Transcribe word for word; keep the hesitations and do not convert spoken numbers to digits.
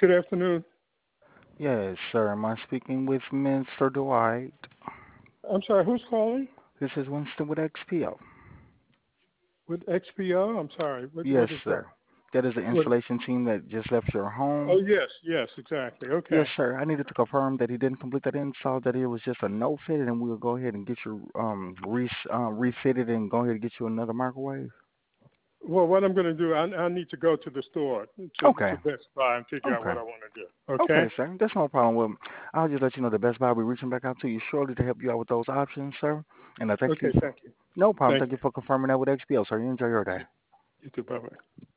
Good afternoon. Yes, sir. Am I speaking with Mister Dwight? I'm sorry, who's calling? This is Winston with X P O. With X P O? I'm sorry. What Yes, what is that? sir. That is the What? installation team that just left your Oh, home. yes, yes, exactly. Yes, Okay. sir. I needed to confirm that he didn't complete that install, that it was just a no fit, and we'll go ahead and get you um re uh, refitted and go ahead and get you another microwave. Well, what I'm going to do, I, I need to go to the store to Okay. to Best Buy and figure out Okay. what I want to do. Okay. Okay, sir. That's no problem. Well, I'll just let you know the Best Buy will be reaching back out to you shortly to help you out with those options, sir. And I thank Okay. you. Thank you. No problem. Thank Thank you for confirming that with X P O, sir. You enjoy your day. you. You too. Bye bye.